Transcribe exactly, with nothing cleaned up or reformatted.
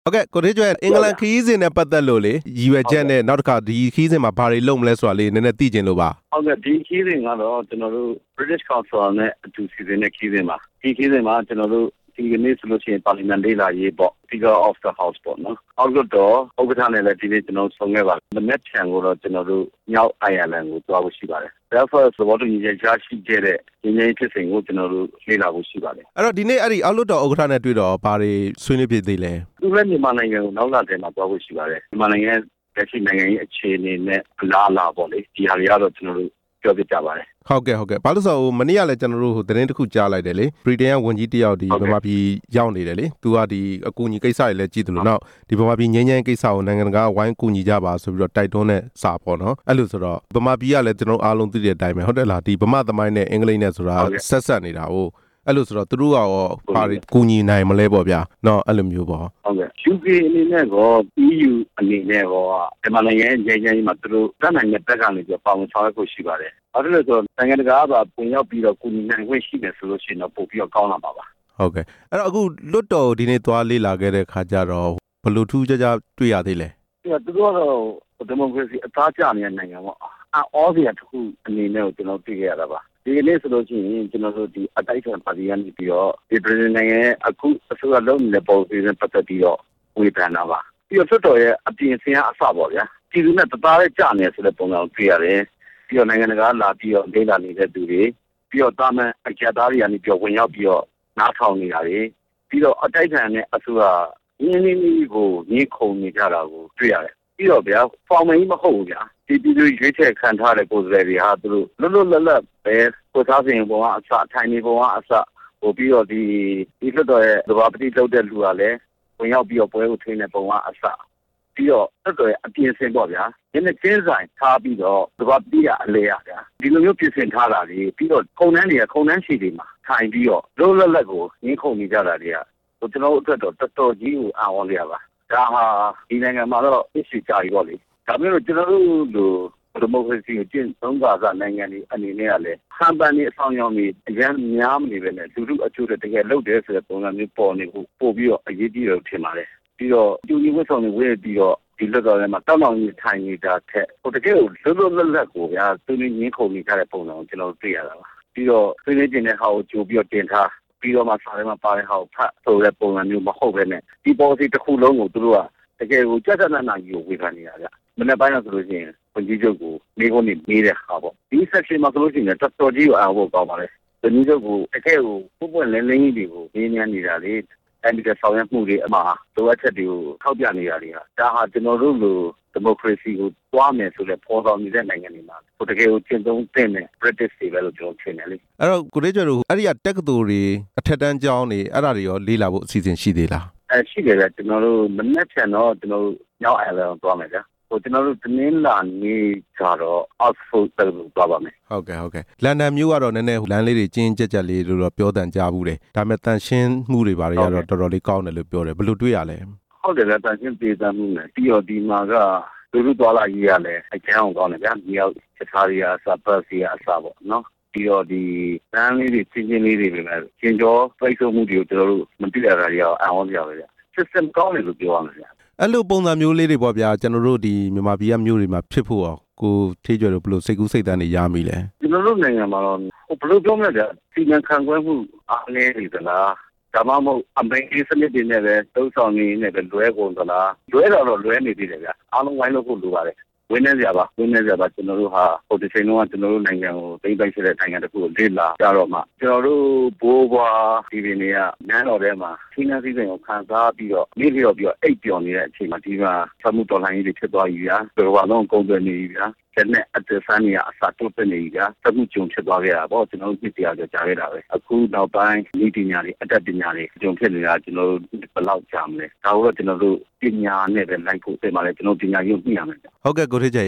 ဟုတ်ကဲ့ကိုထေးကျွဲအင်္ဂလန်ခရီးစဉ်နဲ့ပတ်သက်လို့လေရည်ရွယ်ချက်နဲ့နောက်တစ်ခါဒီခရီးစဉ်မှာဘာတွေလုပ်မလဲဆိုတာလေးနည်းနည်းသိချင်လို့ပါဟုတ်ကဲ့ဒီခရီးစဉ်ကတော့ကျွန်တော်တို့ British Council နဲ့အတူစီစဉ်တဲ့ခရီးစဉ်ပါဒီခရီးစဉ်မှာကျွန်တော်တို့ဒီကနေ့ဆိုလို့ရှိရင်ပါလီမန်လေးလာရေးပေါ့ Speaker of the House ပေါ့နော်အောက်လွှတ်တော်ဥက္ကဋ္ဌနဲ့လည်းဒီနေ့ကျွန်တော်ဆုံးခဲ့ပါမနေ့ချန်ကိုတော့ကျွန်တော်တို့မြောက်အိုင်ယာလန်ကိုသွားဖို့ရှိပါတယ် Belfast သဘောတူညီချက်ရရှိခဲ့တဲ့ရင်းနှီးဖြစ်စဉ်ကိုကျွန်တော်တို့လေ့လာဖို့ရှိပါတယ်အဲ့တော့ဒီနေ့အဲ့ဒီအောက်လွှတ်တော်ဥက္ကဋ္ဌနဲ့တွေ့တော့ဘာတွေဆွေးနွေးဖြစ်သေးလဲသူလည်းမြန်မာနိုင်ငံကိုနောက်လာတဲ့မှာသွားဖို့ရှိပါတယ်မြန်မာနိုင်ငံလက်ရှိနိုင်ငံရေးအခြေအနေနဲ့အလားအလာပေါ့လေဒီဟာတွေကတော့ကျွန်တော်တို့ပြောပြကြပါတယ်ဟုတ်ကဲ့ဟုတ်ကဲ့ဘာလို့ဆိုတော့မနေ့ကလည်းကျွန်တော်တို့သတင်းတစ်ခုကြားလိုက်တယ်လေဗြိတိန်ကဝန်ကြီးတယောက်ဒီဗမာပြည်ရောက်နေတယ်လေသူကဒီအကူအညီကိစ္စတွေလည်းကြည့်တယ်လို့နောက်ဒီဗမာပြည်ငြိမ်းချမ်းကိစ္စကိုနိုင်ငံတကာဝိုင်းကူညီကြပါဆိုပြီးတော့တိုက်တွန်းတဲ့စာပေါ့နော်အဲ့လိုဆိုတော့ဗမာပြည်ကလည်းကျွန်တော်အားလုံးသိတဲ့အတိုင်းပဲဟုတ်တယ်လားဒီဗမာသမိုင်းနဲ့အင်္ဂလိပ်နဲ့ဆိုတာဆက်ဆက်နေတာ哦အဲ့လိုဆိုတော့သူတို့ကရောဘာတွေကူညီနိုင်မလဲပေါ့ဗျာเนาะအဲ့လိုမျိုးပေါ့ဟုတ်ကဲ့ ယူ ကေ အနေနဲ့ကော အီး ယူ အနေနဲ့ကောဒီမှာနိုင်ငံရဲ့ငြိမ်းချမ်းရေးမှာသူတို့တတ်နိုင်တဲ့ဘက်ကနေပြီးပေါင်းဆောင်ရွက်ဖို့ရှိပါတယ်အဲ့ဒါလို့ဆိုနိုင်ငံတကာကပုံရောက်ပြီးတော့ကူညီနိုင်ခွင့်ရှိတယ်ဆိုလို့ရှိရင်တော့ပို့ပြီးတော့ကောင်းလာပါပါဟုတ်ကဲ့အဲ့တော့အခုလွတ်တော်ဒီနေ့သွားလေးလာခဲ့တဲ့ခါကျတော့ဘယ်လိုထူးခြားခြားတွေ့ရသေးလဲသူတို့ကတော့ဒီမိုကရေစီအသားကျနေတဲ့နိုင်ငံပေါ့အော်စရာတစ်ခုအနေနဲ့ကိုကျွန်တော်သိခဲ့ရတာပါဒီနေ့ဆိုလို့ရှိရင်ကျွန်တော်တို့ဒီအတိုက်အခံပါတီကနေပြီးတော့ဒီပြည်နိုင်ငံရဲ့အခုအစိုးရလုံးနေတဲ့ပုံစံနဲ့ပတ်သက်ပြီးတော့ဝေဖန်တာပါပြီးတော့တော်တော်ရဲ့အပြင်ဆင်အဆပေါ့ဗျာပြည်သူနဲ့တသားနဲ့ကြာနေဆိုတဲ့ပုံစံကိုတွေ့ရတယ်ပြီးတော့နိုင်ငံတကာလာပြီးတော့ဒေသနေတဲ့သူတွေပြီးတော့တာမန်အကြသားတွေကနေပြီးတော့ဝင်ရောက်ပြီးတော့နားထောင်နေတာတွေပြီးတော့အတိုက်အခံနဲ့အစိုးရရင်းနှီးနှီးကိုညှိခုံနေကြတာကိုတွေ့ရတယ်ပြီးတော့ဗျာဖောင်မင်းမဟုတ်ဘူးဗျာဒီပြည်သူရွေးချယ်ခံထားတဲ့ကိုယ်စားလှယ်တွေဟာသူတို့လွတ်လွတ်လပ်လပ်ပဲကိုသားစဉ်ပုံကအစထိုင်နေပုံကအစဟိုပြီးတော့ဒီဒီလွတ်တော်ရဲ့သဘာပတိလုပ်တဲ့လူကလည်းဝင်ရောက်ပြီးတော့ပွဲကိုထိနေတဲ့ပုံကအစပြီးတော့လွတ်တော်ရဲ့အပြင်ဆင်ပေါ့ဗျာဒီနေ့ကျင်းဆိုင်ထားပြီးတော့သဘာပတိကအလဲရဗျာဒီလိုမျိုးပြင်ဆင်ထားတာတွေပြီးတော့ခုံနှန်းတွေကခုံနှန်းရှိတွေမှာထိုင်ပြီးတော့လွတ်လွတ်လပ်ကိုငင်းခုန်နေကြတာတွေကဟိုကျွန်တော်တို့အတွက်တော့တော်တော်ကြီးကိုအာဝေါ်ရပါဒါဟာဒီနိုင်ငံမှာတော့အရှိကြပြီပေါ့လေဒါမျိုးတော့ကျွန်တော်တို့လိုဒီမိုကရေစီကိုကျင့်သုံးပါးနိုင်ငံတွေအနေနဲ့ကလည်းဟန်ပန်နေအဆောင်ရောင်တွေအရန်များမနေပဲနဲ့လူလူအကျိုးတကယ်လုပ်တယ်ဆိုတဲ့ပုံစံမျိုးပေါ်နေဖို့ပို့ပြီးတော့အရေးကြီးတယ်ထင်ပါတယ်ပြီးတော့ကျူကြီးဝတ်ဆောင်တွေဝေးပြီးတော့ဒီလွတ်တော်ထဲမှာတောက်လောင်ကြီးထိုင်နေတာထက်ဟိုတကယ်ကိုလွတ်လွတ်လပ်လပ်ကိုဗျာသူနေငင်းခုန်နေကြတဲ့ပုံစံကိုကျွန်တော်တွေ့ရတာပါပြီးတော့ဆွေးနွေးခြင်းတဲ့ဟာကိုကြိုပြီးတော့တင်ထားပြီးတော့မှစာထဲမှာပါတဲ့ဟာကိုဖတ်ဆိုတဲ့ပုံစံမျိုးမဟုတ်ပဲနဲ့ဒီ policy တစ်ခုလုံးကိုသူတို့ကတကယ်ကိုကြက်ကြက်နက်နက်ကြီးကိုဝေဖန်နေတာဗျမနေ့ပိုင်းကဆိုလို့ရှိရင်ဝန်ကြီးချုပ်ကိုမိခွန်းနေပေးတဲ့ဟာပေါ့ဒီ section မှာဆိုလို့ရှိရင်တော်တော်ကြီးကိုအားဖို့ကောင်းပါလေဝန်ကြီးချုပ်ကိုတကယ်ကိုပုံပွင့်လင်းလင်းကြီးတွေကိုရင်းနှီးနေတာလေအဲ့ဒီကဆောင်ရွက်မှုတွေအမှာလိုအပ်ချက်တွေကိုထောက်ပြနေတာတွေဟာဒါဟာကျွန်တော်တို့လိုဒီမိုကရေစီကိုတွားမယ်ဆိုတဲ့ပေါ်ဆောင်နေတဲ့နိုင်ငံတွေမှာဟိုတကယ်ကိုကျင့်သုံးတဲ့ British တွေပဲလို့ကျွန်တော်ထင်တယ်လေအဲ့တော့ကိုလေးကျော်တို့အဲ့ဒီကတက္ကသိုလ်တွေအထက်တန်းကျောင်းတွေအဲ့ဒါတွေရောလေ့လာဖို့အစီအစဉ်ရှိသေးလားအဲရှိတယ်ဗျကျွန်တော်တို့မနေ့ကတော့ကျွန်တော်တို့ညောင်းအိုင်လန်ကိုသွားမယ်ဗျဟိုကျွန်တော်တို့တင်းလာနေကြတော့ Oxford ကိုသွားပါမယ်ဟုတ်ကဲ့ဟုတ်ကဲ့လန်ဒန်မြို့ကတော့နည်းနည်းလမ်းလေးတွေကျင်းကြက်ကြက်လေးလို့တော့ပြောတန်ကြဘူးတယ်ဒါပေမဲ့တန်ရှင်းမှုတွေဘာတွေကတော့တော်တော်လေးကောင်းတယ်လို့ပြောတယ်ဘယ်လိုတွေ့ရလဲဟုတ်တယ်ဗျတန်ရှင်းပြေးသားမှုနဲ့ပြီးတော့ဒီမှာကလူလူသွားလာရေးရလဲအကျန်းအောင်ကောင်းတယ်ဗျမြောက်စခါရီယာစပတ်စီယာအစားပေါ့နော်ပြီးတော့ဒီလမ်းလေးတွေချင်းချင်းလေးတွေပဲချင်းကျော်ပြိစုံမှုတွေကိုကျွန်တော်တို့မသိရတာတွေအောင်အံ့ဩကြပါဗျ system ကောင်းတယ်လို့ပြောရမှာဗျအဲ့လိုပုံစံမျိုးလေးတွေပေါ့ဗျာကျွန်တော်တို့ဒီမြန်မာပြည်ကမျိုးတွေမှာဖြစ်ဖို့အောင်ကိုထေးကျော်တို့ဘယ်လိုစိတ်ကူးစိတ်တန်းတွေရမိလဲကျွန်တော်တို့နိုင်ငံမှာတော့ဘယ်လိုပြောမလဲဗျစီမံခန့်ခွဲမှုအားနည်းနေသလားဒါမှမဟုတ်အမေရိကန်စနစ်တွေနဲ့ပဲသုံးဆောင်နေနေပဲလွဲကုန်သလားလွဲတော့လွဲနေသေးတယ်ဗျအားလုံးဝိုင်းလို့ဖို့လိုပါတယ်ဝင်းနေကြပါဝင်းနေကြပါကျွန်တော်တို့ဟာဟိုဒီချိန်လုံးကကျွန်တော်တို့နိုင်ငံကိုတိမ့်ပိုက်ခဲ့တဲ့နိုင်ငံတစ်ခုကိုလေ့လာကြတော့မှကျွန်တော်တို့ဘိုးဘွားဒီပင်တွေကနန်းတော်ထဲမှာစီးနှံစည်းစိမ်ကိုခံစားပြီးတော့နေလျော်ပြီးတော့အိပ်ပျော်နေတဲ့အချိန်မှာဒီမှာသမှုတော်လှန်ရေးတွေဖြစ်သွားပြီဗျာဘယ်လိုလုံးကုန်သွယ်နေပြီဗျာကျနဲ့အသက်ဆန်းနေရအစားတုတ်နေပြီဗျာသမှုကြုံဖြစ်သွားခဲ့တာပေါ့ကျွန်တော်တို့ပြည်တရားကြောကြားခဲ့တာပဲအခုနောက်ပိုင်းဤပညာတွေအတတ်ပညာတွေကြုံဖြစ်နေတာကျွန်တော်တို့ဘယ်လောက်ကြာမလဲဒါတော့ကျွန်တော်တို့ပညာနဲ့ပဲလိုက်ဖို့တင်ပါလေကျွန်တော်ပညာရုပ်ညှိရမယ်ဟုတ်ကဲ့ကိုထေးကျော်